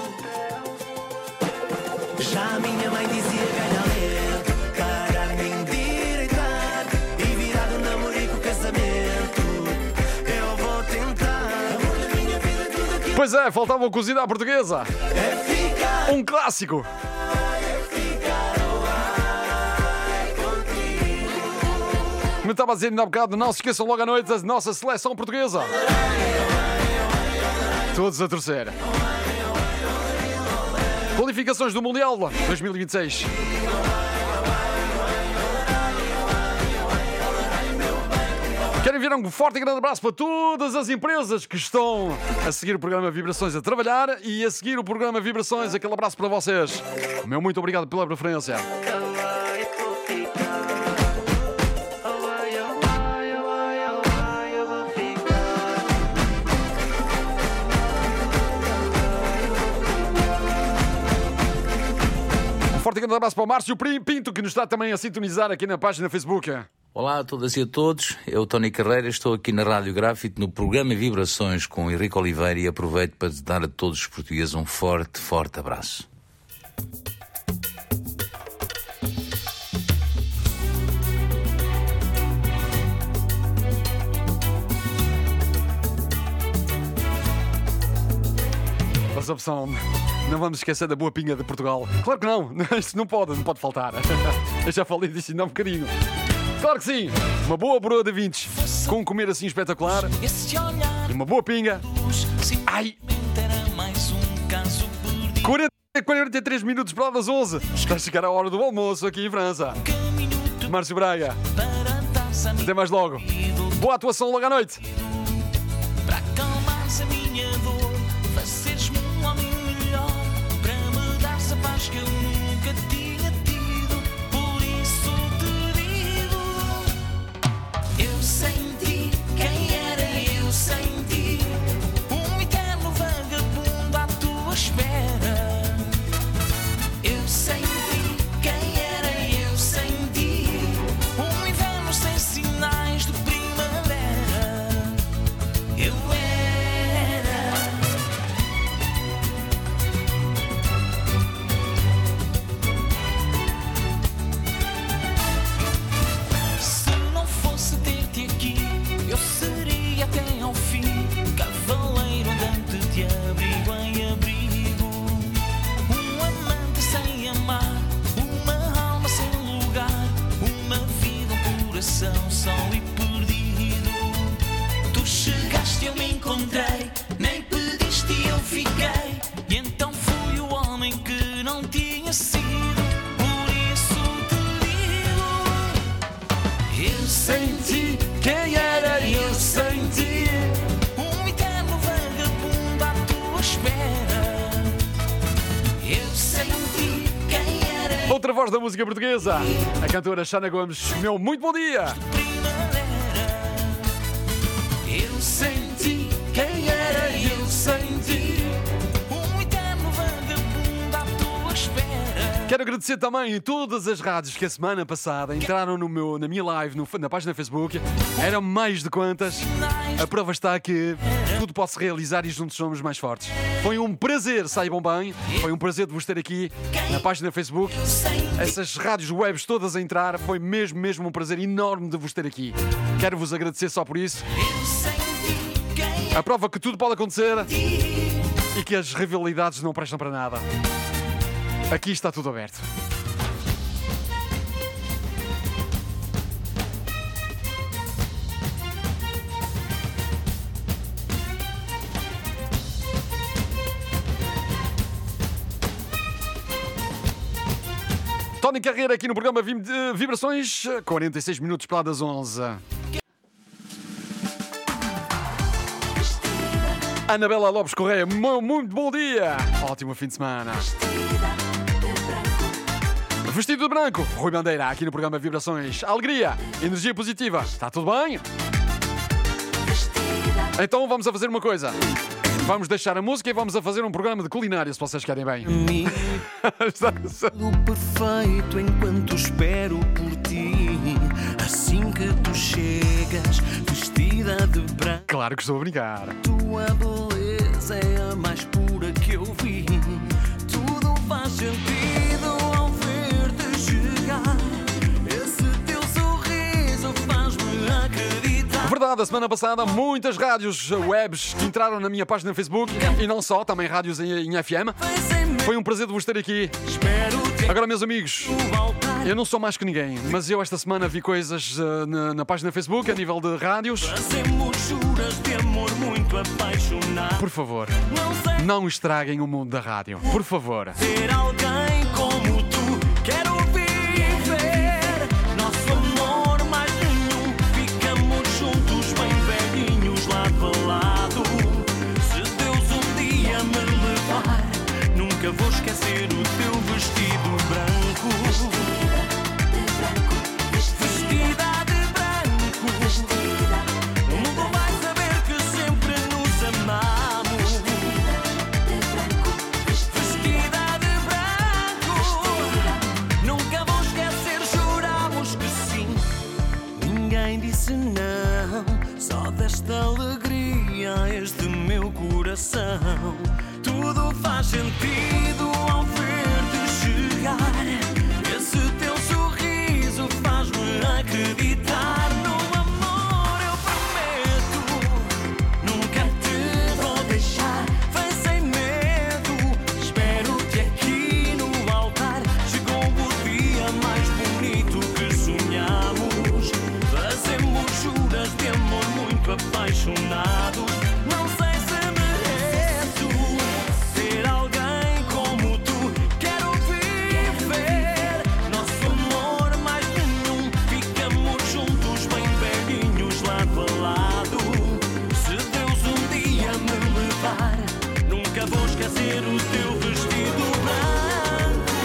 [SPEAKER 5] Já a minha mãe dizia ganha lento para me endireitar e virar do namorico casamento. Eu vou tentar, amor da minha vida, tudo aquilo
[SPEAKER 2] Pois é, faltava o cozido à portuguesa.
[SPEAKER 5] é ficar.
[SPEAKER 2] Um clássico. Me estava a dizer ainda há bocado, não se esqueçam logo à noite da nossa seleção portuguesa. Todos a torcer. Qualificações do Mundial 2026. Quero enviar um forte e grande abraço para todas as empresas que estão a seguir o programa Vibrações a trabalhar e a seguir o programa Vibrações. Aquele abraço para vocês. O meu muito obrigado pela preferência. Um forte e grande abraço para o Márcio Pinto, que nos está também a sintonizar aqui na página Facebook.
[SPEAKER 9] Olá a todas e a todos, eu, o Tony Carreira, estou aqui na Rádio Grafite no programa Vibrações com o Henrique Oliveira e aproveito para dar a todos os portugueses um forte, forte abraço.
[SPEAKER 2] Mas a opção, não vamos esquecer da boa pinga de Portugal. Claro que não, isto não pode faltar. Eu já falei disso ainda há um bocadinho. Claro que sim, uma boa broa de vintes com um comer assim espetacular e uma boa pinga. Ai! 43 minutos para lá das 11. Está a chegar a hora do almoço aqui em França. Márcio Braga. Até mais logo. Boa atuação logo à noite.
[SPEAKER 5] Para acalmares a minha dor, fazeres-me um homem melhor, para me dares a paz que eu nunca tinha tido. Por isso te digo, eu sem ti, quem era eu sem ti? Um eterno vagabundo à tua espera. Eu sem ti, quem era eu sem ti? Um inverno sem sinais de primavera. Eu era. Se não fosse ter-te aqui, eu seria até ao fim cavaleiro andante de abrigo em abrigo. Um amante sem amar, uma alma sem lugar, uma vida, um coração só e perdido. Tu chegaste, eu me encontrei, nem pediste e eu fiquei. E então fui o homem que não tinha sido. Por isso te digo, eu sem ti, quem era eu sem ti? Um eterno vagabundo à tua espera. Eu sem ti, quem era
[SPEAKER 2] Outra voz da música portuguesa, a cantora Xana Gomes. Meu muito bom dia.
[SPEAKER 5] primavera. Eu sem ti, quem era eu sem ti? Um eterno vagabundo à tua espera.
[SPEAKER 2] Quero agradecer também a todas as rádios que a semana passada entraram na minha live, na página do Facebook. Eram mais de quantas. A prova está que tudo pode se realizar e juntos somos mais fortes. Foi um prazer, saibam bem. Foi um prazer de vos ter aqui na página do Facebook. Essas rádios webs todas a entrar. Foi mesmo um prazer enorme de vos ter aqui. Quero vos agradecer só por isso.
[SPEAKER 5] Eu sem ti, quem
[SPEAKER 2] A prova que tudo pode acontecer e que as rivalidades não prestam para nada. Aqui está tudo aberto. Tony Carreira aqui no programa Vibrações, 46 minutos para lá das 11. Anabela Lopes Correia, muito bom dia. Ótimo fim de semana. Vestido de branco, Rui Bandeira, aqui no programa Vibrações. Alegria, energia positiva, está tudo bem? Então vamos a fazer uma coisa. Vamos deixar a música e vamos a fazer um programa de culinária, se vocês querem bem.
[SPEAKER 1] Tudo perfeito enquanto espero por ti. Assim que tu chegas, vestida de branco.
[SPEAKER 2] Claro que estou a brincar.
[SPEAKER 1] Tua beleza é a mais pura que eu vi. Tudo faz sentido ao ver-te chegar. Esse teu sorriso faz-me acreditar.
[SPEAKER 2] Verdade, a semana passada muitas rádios webs que entraram na minha página no Facebook e não só, também rádios em FM. Foi um prazer de vos ter aqui. Agora, meus amigos, eu não sou mais que ninguém, mas eu esta semana vi coisas na página do Facebook a nível de rádios. Por favor, não estraguem o mundo da rádio. Por favor.
[SPEAKER 1] Ter alguém como tu, quero viver nosso amor mais nenhum. Ficamos juntos bem velhinhos lado a lado. Se Deus um dia me levar, nunca vou esquecer o teu vestido branco. Vestida de branco. O mundo vai saber que sempre nos amamos. Vestida de branco. Nunca vou esquecer, juramos que sim. Ninguém disse não, só desta alegria a este meu coração. Tudo faz sentido ao ver-te chegar. Esse teu sorriso faz-me acreditar no amor. Eu prometo, nunca te vou deixar. Vem sem medo, espero-te aqui no altar. Chegou o dia mais bonito que sonhamos. Fazemos juras de amor muito apaixonados. Não sei se mereço ter alguém como tu. Quero viver nosso amor mais nenhum. Ficamos juntos bem velhinhos lado a lado. Se Deus um dia me levar, nunca vou esquecer o teu vestido branco.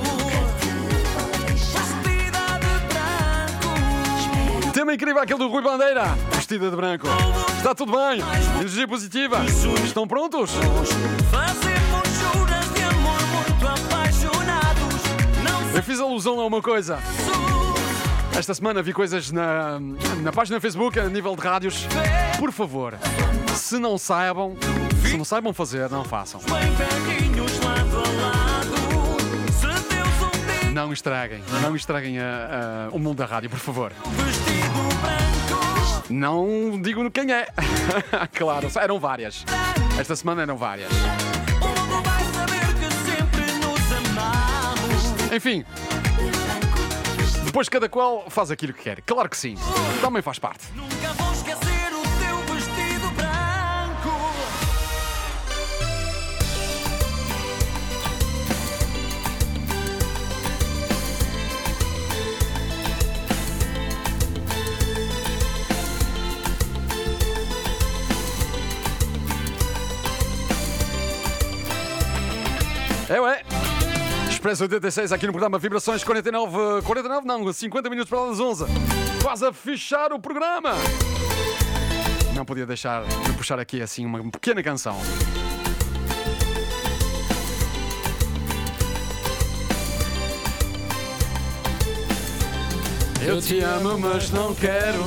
[SPEAKER 1] Vestida de branco.
[SPEAKER 2] Tema incrível aquele do Rui Bandeira. Vestida de branco. Está tudo bem? Energia positiva. Estão prontos?
[SPEAKER 1] Fazemos juras de amor muito apaixonados. Não
[SPEAKER 2] Eu fiz alusão a uma coisa. Esta semana vi coisas na página do Facebook a nível de rádios. Por favor, se não saibam fazer, não façam.
[SPEAKER 1] bem velhinhos lado a lado. Se Deus um dia
[SPEAKER 2] Não estraguem o mundo da rádio, por favor.
[SPEAKER 1] vestido branco.
[SPEAKER 2] Não digo quem é. Claro, eram várias. Esta semana eram várias.
[SPEAKER 1] O mundo vai saber que sempre nos amamos.
[SPEAKER 2] Enfim, depois cada qual faz aquilo que quer. Claro que sim. Também faz parte.
[SPEAKER 1] Nunca vou esquecer o teu vestido branco.
[SPEAKER 2] É. Expresso 86 aqui no programa Vibrações 49 não, 50 minutos para as 11. Quase a fechar o programa. Não podia deixar de puxar aqui assim uma pequena canção. Eu te amo, mas não quero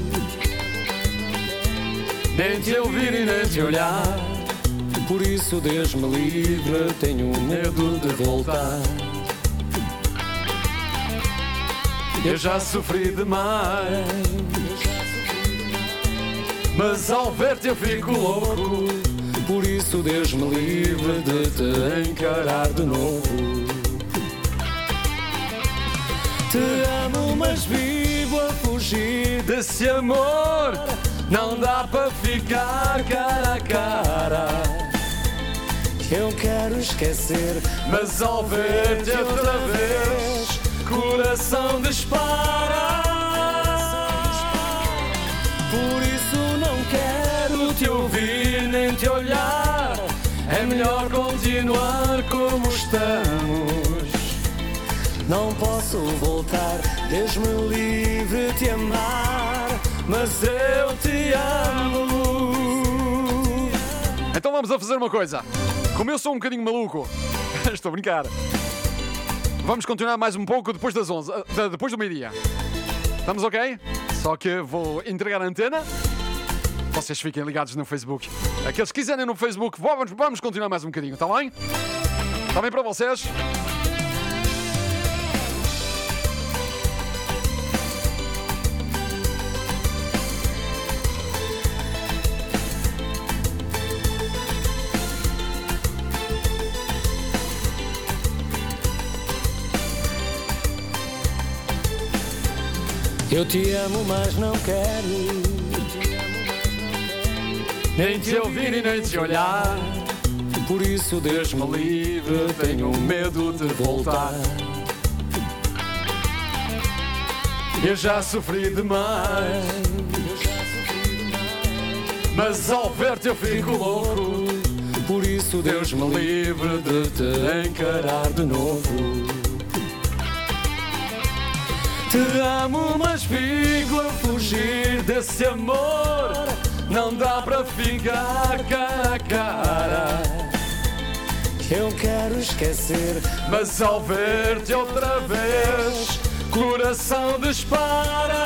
[SPEAKER 2] nem te ouvir e nem te olhar.
[SPEAKER 10] Por isso, Deus me livre, tenho medo de voltar.
[SPEAKER 2] Eu já sofri demais, mas ao ver-te eu fico louco.
[SPEAKER 10] Por isso, Deus me livre de te encarar de novo. Te amo, mas vivo a fugir
[SPEAKER 2] Desse amor não dá para ficar cara a cara.
[SPEAKER 10] Eu quero esquecer,
[SPEAKER 2] Mas ao ver-te outra vez, coração dispara.
[SPEAKER 10] por isso não quero
[SPEAKER 2] Te ouvir nem te olhar.
[SPEAKER 10] Não posso voltar, Deus me livre de te amar, mas eu te amo.
[SPEAKER 2] Então vamos a fazer uma coisa. Como eu sou um bocadinho maluco, estou a brincar. Vamos continuar mais um pouco depois das 11, depois do meio-dia. Estamos ok? Só que vou entregar a antena. Vocês fiquem ligados no Facebook. Aqueles que quiserem no Facebook, vamos continuar mais um bocadinho, está bem? Está bem para vocês?
[SPEAKER 10] Eu te amo, mas não quero
[SPEAKER 2] Nem te ouvir e nem te olhar.
[SPEAKER 10] Por isso, Deus me livre,
[SPEAKER 2] tenho medo de voltar. Eu já sofri demais, mas ao ver-te eu fico louco.
[SPEAKER 10] Por isso, Deus me livre de te encarar de novo.
[SPEAKER 2] Te amo, mas fico a fugir desse amor. Não dá para ficar cara a cara.
[SPEAKER 10] Eu quero esquecer,
[SPEAKER 2] mas ao ver-te outra vez, coração dispara.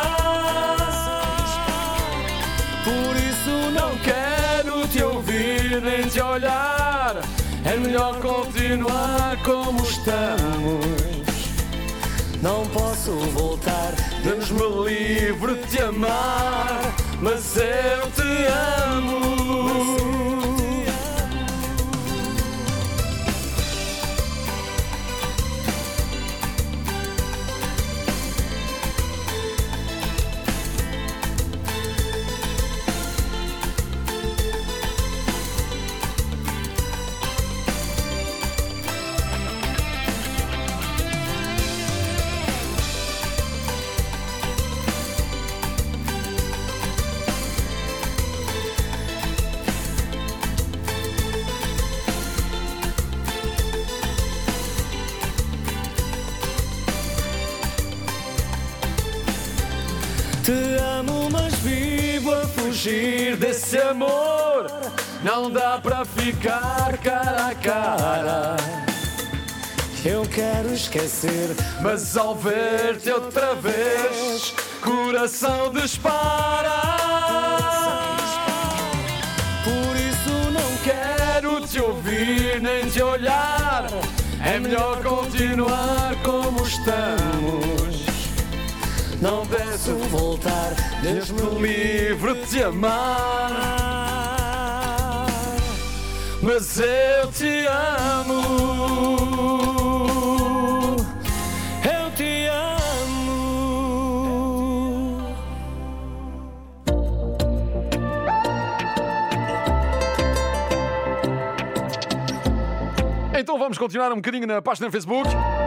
[SPEAKER 10] por isso
[SPEAKER 2] Não quero te ouvir nem te olhar. É melhor continuar como estamos.
[SPEAKER 10] não posso voltar.
[SPEAKER 2] Deus me livre de te amar, mas eu te amo.
[SPEAKER 10] Te amo, mas vivo a
[SPEAKER 2] Fugir desse amor, não dá para ficar cara a cara.
[SPEAKER 10] Eu quero esquecer,
[SPEAKER 2] mas ao ver-te outra vez, coração dispara.
[SPEAKER 10] por isso não
[SPEAKER 2] Quero te ouvir nem te olhar. É melhor continuar como estamos.
[SPEAKER 10] não posso voltar.
[SPEAKER 2] Deus me livre de te amar, mas eu te amo.
[SPEAKER 10] Eu te amo.
[SPEAKER 2] Então vamos continuar um bocadinho na página do Facebook.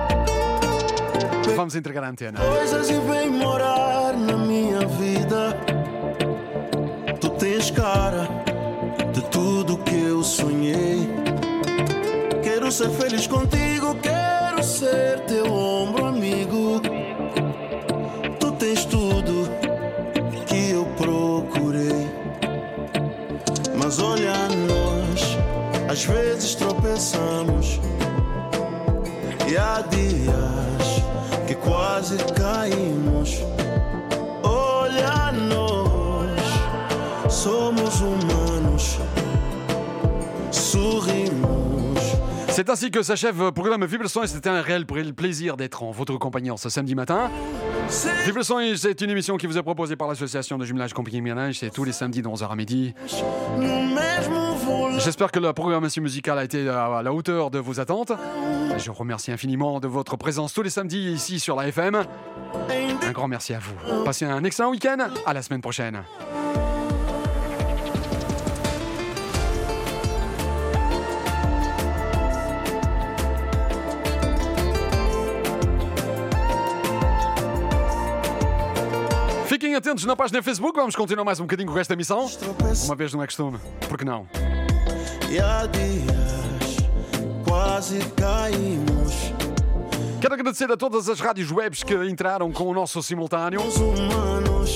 [SPEAKER 2] Vamos entregar a antena.
[SPEAKER 3] Coisas e vem morar na minha vida. Tu tens cara de tudo que eu sonhei. Quero ser feliz contigo, quero ser teu ombro amigo. Tu tens tudo que eu procurei. Mas olha nós, às vezes tropeçamos. E há dias que quase caímos. Olha nós, somos humanos, sorrimos.
[SPEAKER 2] C'est ainsi que s'achève le programme Vibrações. C'était un réel plaisir d'être en votre compagnie ce samedi matin. Vibrações, c'est une émission qui vous est proposée par l'association de jumelage Companhia Ménage. C'est tous les samedis de 11h à midi. J'espère que la programmation musicale a été à la hauteur de vos attentes. Je vous remercie infiniment de votre présence tous les samedis ici sur la FM. Un grand merci à vous. Passez un excellent week-end. À la semaine prochaine. Fiquem atentos na página Facebook. Vamos continuar mais um bocadinho com esta emissão. Uma vez não é costume. Por que não?
[SPEAKER 3] E há dias quase caímos.
[SPEAKER 2] Quero agradecer a todas as rádios webs que entraram com o nosso simultâneo.
[SPEAKER 5] Os humanos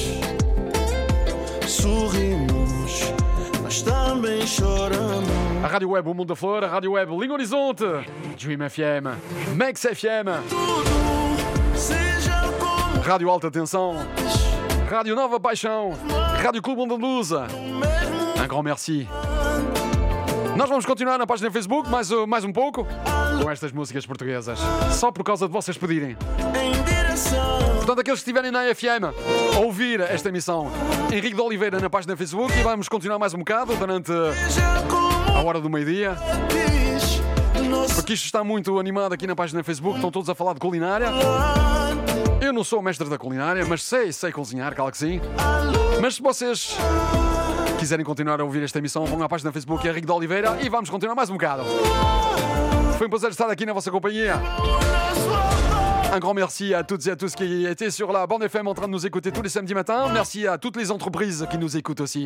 [SPEAKER 5] sorrimos, mas também choramos.
[SPEAKER 2] A Rádio Web O Mundo da Flor, a Rádio Web Língua Horizonte, Dream FM, Max FM,
[SPEAKER 5] Tudo seja como
[SPEAKER 2] Rádio Alta Tensão, Rádio Nova Paixão, Rádio Clube Andaluza. Un grand merci. Nós vamos continuar na página do Facebook mais um pouco com estas músicas portuguesas, só por causa de vocês pedirem.
[SPEAKER 5] em direção.
[SPEAKER 2] Portanto, aqueles que estiverem na FM a ouvir esta emissão, Henrique de Oliveira na página do Facebook, e vamos continuar mais um bocado durante
[SPEAKER 5] Seja como
[SPEAKER 2] a hora do meio-dia,
[SPEAKER 5] diz nosso
[SPEAKER 2] porque isto está muito animado aqui na página do Facebook, estão todos a falar de culinária. Eu não sou mestre da culinária, mas sei cozinhar, claro que sim. Mas se vocês quiserem continuar a ouvir esta emissão, vão à página do Facebook Henrique de Oliveira e vamos continuar mais um bocado. Foi um prazer estar aqui na vossa companhia. Un grand merci à toutes et à tous qui étaient sur la bande FM en train de nous écouter tous les samedis matins. Merci à toutes les entreprises qui nous écoutent aussi.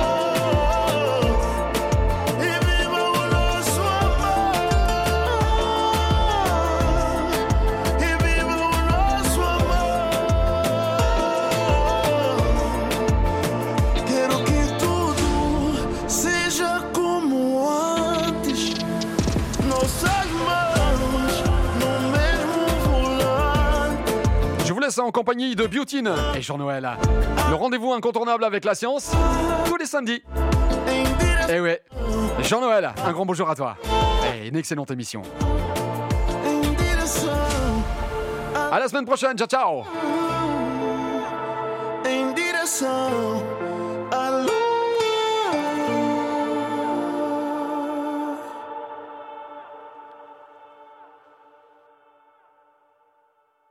[SPEAKER 5] e viva o nosso amor. E viva o nosso amor. Quero que tudo seja como antes. Nossas mãos no mesmo volante.
[SPEAKER 2] Je vous laisse en compagnie de Biotine et Jean-Noël. Le rendez-vous incontournable avec la science, tous les samedis.
[SPEAKER 5] Em direção.
[SPEAKER 2] Eh ouais, Jean-Noël, un grand bonjour à toi. Et une excellente émission.
[SPEAKER 5] Em direção.
[SPEAKER 2] À la semaine prochaine, ciao ciao.
[SPEAKER 5] Em direção